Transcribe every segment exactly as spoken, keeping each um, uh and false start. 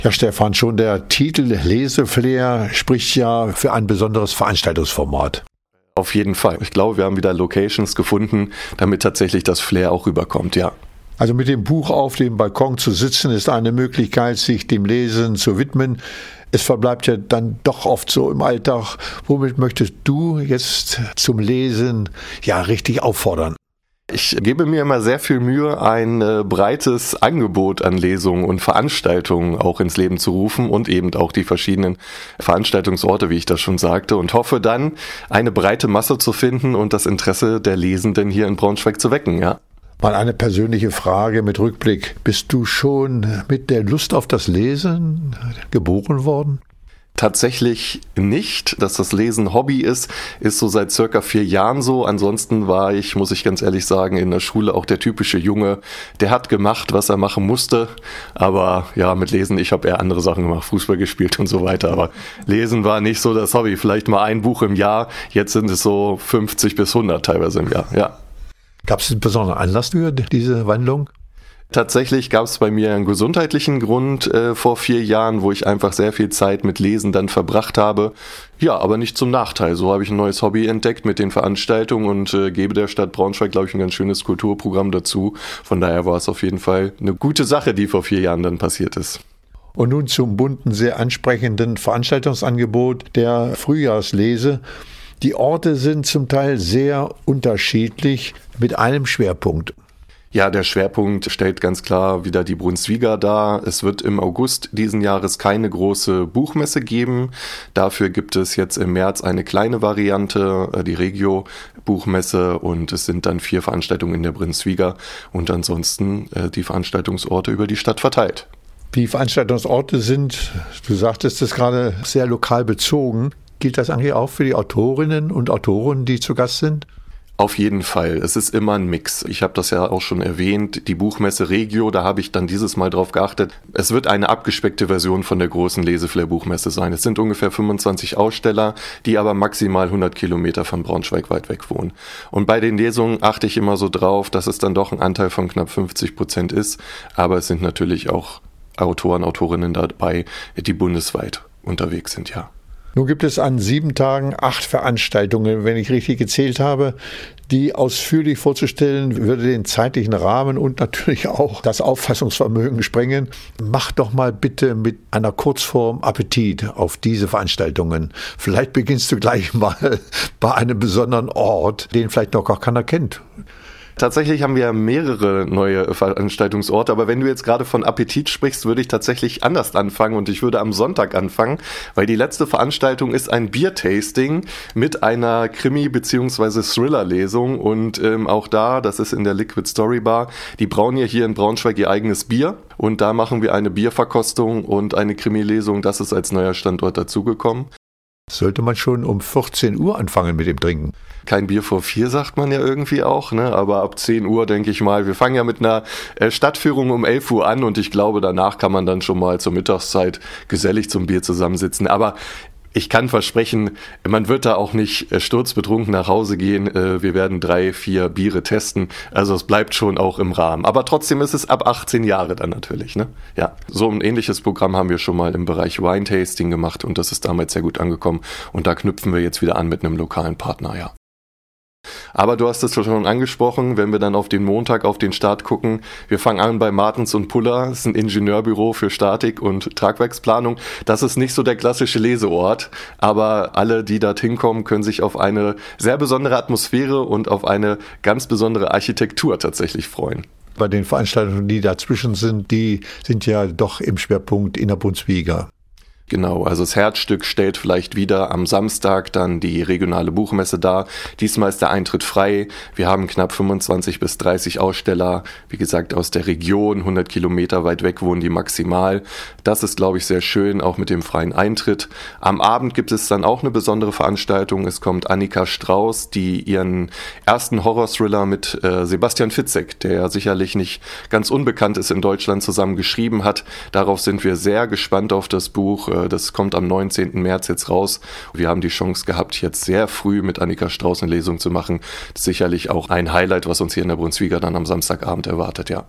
Ja, Stefan, schon der Titel Leseflair spricht ja für ein besonderes Veranstaltungsformat. Auf jeden Fall. Ich glaube, wir haben wieder Locations gefunden, damit tatsächlich das Flair auch rüberkommt, ja. Also mit dem Buch auf dem Balkon zu sitzen, ist eine Möglichkeit, sich dem Lesen zu widmen. Es verbleibt ja dann doch oft so im Alltag. Womit möchtest du jetzt zum Lesen ja richtig auffordern? Ich gebe mir immer sehr viel Mühe, ein äh, breites Angebot an Lesungen und Veranstaltungen auch ins Leben zu rufen und eben auch die verschiedenen Veranstaltungsorte, wie ich das schon sagte, und hoffe dann, eine breite Masse zu finden und das Interesse der Lesenden hier in Braunschweig zu wecken, ja. Mal eine persönliche Frage mit Rückblick. Bist du schon mit der Lust auf das Lesen geboren worden? Tatsächlich nicht. Dass das Lesen Hobby ist, ist so seit circa vier Jahren so. Ansonsten war ich, muss ich ganz ehrlich sagen, in der Schule auch der typische Junge. Der hat gemacht, was er machen musste. Aber ja, mit Lesen, ich habe eher andere Sachen gemacht, Fußball gespielt und so weiter. Aber Lesen war nicht so das Hobby. Vielleicht mal ein Buch im Jahr. Jetzt sind es so fünfzig bis hundert teilweise im Jahr, ja. Gab es einen besonderen Anlass für diese Wandlung? Tatsächlich gab es bei mir einen gesundheitlichen Grund äh, vor vier Jahren, wo ich einfach sehr viel Zeit mit Lesen dann verbracht habe. Ja, aber nicht zum Nachteil. So habe ich ein neues Hobby entdeckt mit den Veranstaltungen und äh, gebe der Stadt Braunschweig, glaube ich, ein ganz schönes Kulturprogramm dazu. Von daher war es auf jeden Fall eine gute Sache, die vor vier Jahren dann passiert ist. Und nun zum bunten, sehr ansprechenden Veranstaltungsangebot der Frühjahrslese. Die Orte sind zum Teil sehr unterschiedlich mit einem Schwerpunkt. Ja, der Schwerpunkt stellt ganz klar wieder die Brunswiga dar. Es wird im August diesen Jahres keine große Buchmesse geben. Dafür gibt es jetzt im März eine kleine Variante, die Regio-Buchmesse, und es sind dann vier Veranstaltungen in der Brunswiga und ansonsten äh, die Veranstaltungsorte über die Stadt verteilt. Die Veranstaltungsorte sind, du sagtest es gerade, sehr lokal bezogen. Gilt das eigentlich auch für die Autorinnen und Autoren, die zu Gast sind? Auf jeden Fall. Es ist immer ein Mix. Ich habe das ja auch schon erwähnt. Die Buchmesse Regio, da habe ich dann dieses Mal drauf geachtet. Es wird eine abgespeckte Version von der großen Leseflair-Buchmesse sein. Es sind ungefähr fünfundzwanzig Aussteller, die aber maximal hundert Kilometer von Braunschweig weit weg wohnen. Und bei den Lesungen achte ich immer so drauf, dass es dann doch ein Anteil von knapp fünfzig Prozent ist. Aber es sind natürlich auch Autoren, Autorinnen dabei, die bundesweit unterwegs sind, ja. Nun gibt es an sieben Tagen acht Veranstaltungen, wenn ich richtig gezählt habe. Die ausführlich vorzustellen, würde den zeitlichen Rahmen und natürlich auch das Auffassungsvermögen sprengen. Mach doch mal bitte mit einer Kurzform Appetit auf diese Veranstaltungen. Vielleicht beginnst du gleich mal bei einem besonderen Ort, den vielleicht noch gar keiner kennt. Tatsächlich haben wir mehrere neue Veranstaltungsorte, aber wenn du jetzt gerade von Appetit sprichst, würde ich tatsächlich anders anfangen und ich würde am Sonntag anfangen, weil die letzte Veranstaltung ist ein Biertasting mit einer Krimi- bzw. Thriller-Lesung und ähm, auch da, das ist in der Liquid Story Bar, die brauen ja hier in Braunschweig ihr eigenes Bier und da machen wir eine Bierverkostung und eine Krimi-Lesung, das ist als neuer Standort dazugekommen. Sollte man schon um vierzehn Uhr anfangen mit dem Trinken? Kein Bier vor vier, sagt man ja irgendwie auch, ne? Aber ab zehn Uhr denke ich mal, wir fangen ja mit einer äh, Stadtführung um elf Uhr an und ich glaube, danach kann man dann schon mal zur Mittagszeit gesellig zum Bier zusammensitzen. Aber ich kann versprechen, man wird da auch nicht äh, sturzbetrunken nach Hause gehen. Äh, wir werden drei, vier Biere testen. Also es bleibt schon auch im Rahmen. Aber trotzdem ist es ab achtzehn Jahre dann natürlich, ne? Ja, so ein ähnliches Programm haben wir schon mal im Bereich Wine-Tasting gemacht und das ist damals sehr gut angekommen. Und da knüpfen wir jetzt wieder an mit einem lokalen Partner, ja. Aber du hast es schon angesprochen, wenn wir dann auf den Montag auf den Start gucken, wir fangen an bei Martens und Puller, das ist ein Ingenieurbüro für Statik und Tragwerksplanung. Das ist nicht so der klassische Leseort, aber alle, die dorthin kommen, können sich auf eine sehr besondere Atmosphäre und auf eine ganz besondere Architektur tatsächlich freuen. Bei den Veranstaltungen, die dazwischen sind, die sind ja doch im Schwerpunkt in der Brunswiga. Genau, also das Herzstück stellt vielleicht wieder am Samstag dann die regionale Buchmesse dar. Diesmal ist der Eintritt frei. Wir haben knapp fünfundzwanzig bis dreißig Aussteller, wie gesagt, aus der Region, hundert Kilometer weit weg wohnen die maximal. Das ist, glaube ich, sehr schön, auch mit dem freien Eintritt. Am Abend gibt es dann auch eine besondere Veranstaltung. Es kommt Annika Strauß, die ihren ersten Horror-Thriller mit äh, Sebastian Fitzek, der ja sicherlich nicht ganz unbekannt ist in Deutschland, zusammen geschrieben hat. Darauf sind wir sehr gespannt auf das Buch. Das kommt am neunzehnten März jetzt raus. Wir haben die Chance gehabt, jetzt sehr früh mit Annika Strauß eine Lesung zu machen. Das ist sicherlich auch ein Highlight, was uns hier in der Brunswiga dann am Samstagabend erwartet, ja.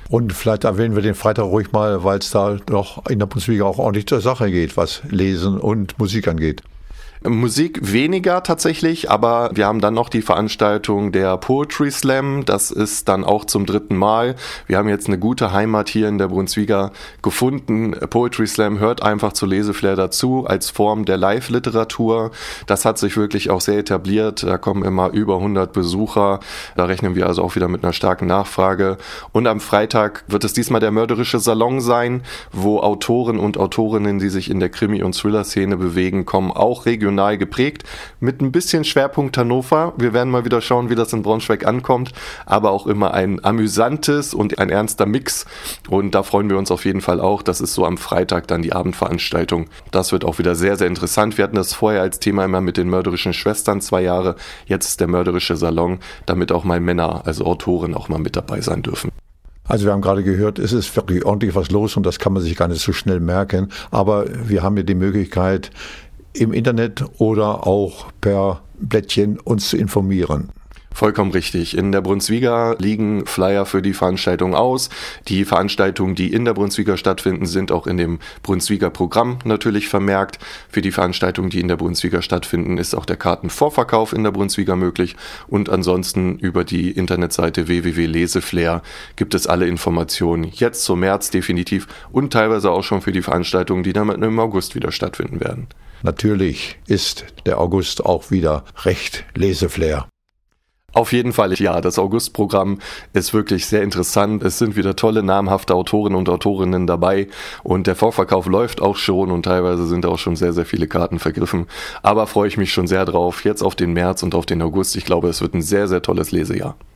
Und vielleicht erwähnen wir den Freitag ruhig mal, weil es da doch in der Bundesliga auch ordentlich zur Sache geht, was Lesen und Musik angeht. Musik weniger tatsächlich, aber wir haben dann noch die Veranstaltung der Poetry Slam. Das ist dann auch zum dritten Mal. Wir haben jetzt eine gute Heimat hier in der Brunswiga gefunden. Poetry Slam hört einfach zu Leseflair dazu als Form der Live-Literatur. Das hat sich wirklich auch sehr etabliert. Da kommen immer über hundert Besucher. Da rechnen wir also auch wieder mit einer starken Nachfrage. Und am Freitag wird es diesmal der mörderische Salon sein, wo Autoren und Autorinnen, die sich in der Krimi- und Thriller-Szene bewegen, kommen auch regional geprägt, mit ein bisschen Schwerpunkt Hannover. Wir werden mal wieder schauen, wie das in Braunschweig ankommt, aber auch immer ein amüsantes und ein ernster Mix, und da freuen wir uns auf jeden Fall auch. Das ist so am Freitag dann die Abendveranstaltung. Das wird auch wieder sehr, sehr interessant. Wir hatten das vorher als Thema immer mit den mörderischen Schwestern zwei Jahre, jetzt ist der mörderische Salon, damit auch mal Männer, also Autoren, auch mal mit dabei sein dürfen. Also wir haben gerade gehört, es ist wirklich ordentlich was los und das kann man sich gar nicht so schnell merken, aber wir haben ja die Möglichkeit, im Internet oder auch per Blättchen uns zu informieren. Vollkommen richtig. In der Brunswiga liegen Flyer für die Veranstaltung aus. Die Veranstaltungen, die in der Brunswiga stattfinden, sind auch in dem Brunswiga Programm natürlich vermerkt. Für die Veranstaltungen, die in der Brunswiga stattfinden, ist auch der Kartenvorverkauf in der Brunswiga möglich. Und ansonsten über die Internetseite w w w punkt leseflair gibt es alle Informationen jetzt zum März definitiv und teilweise auch schon für die Veranstaltungen, die dann im August wieder stattfinden werden. Natürlich ist der August auch wieder recht Leseflair. Auf jeden Fall, ja, das August-Programm ist wirklich sehr interessant. Es sind wieder tolle, namhafte Autoren und Autorinnen dabei und der Vorverkauf läuft auch schon und teilweise sind auch schon sehr, sehr viele Karten vergriffen. Aber freue ich mich schon sehr drauf, jetzt auf den März und auf den August. Ich glaube, es wird ein sehr, sehr tolles Lesejahr.